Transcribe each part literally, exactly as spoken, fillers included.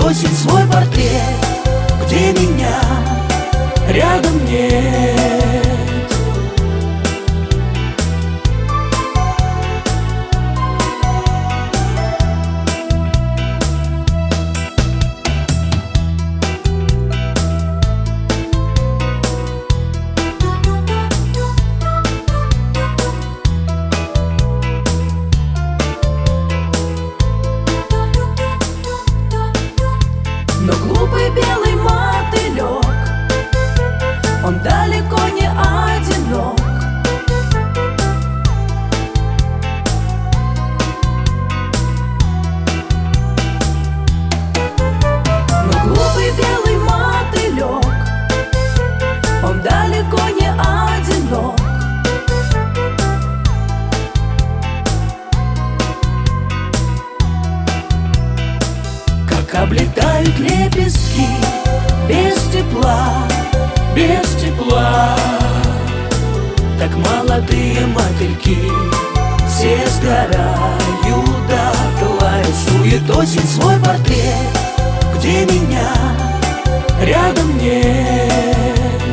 осень свой портрет, где меня рядом нет. Но глупый белый мотылек, он далеко не одинок. Но глупый белый мотылек, он далеко не одинок. Как облетают лепестки без тепла, без тепла. Так молодые мотыльки все сгорают дотла. Рисует осень свой портрет, где меня рядом нет.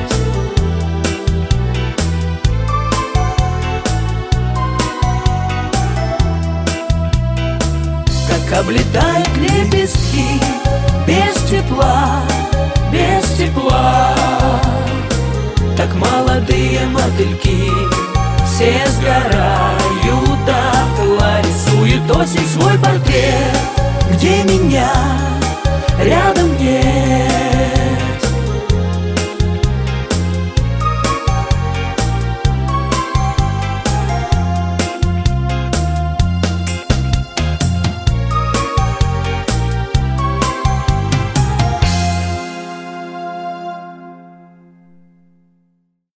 Как облетают лепестки без тепла, без тепла. Так молодые мотыльки все сгорают дотла. Рисует осень свой портрет, где меня рядом нет.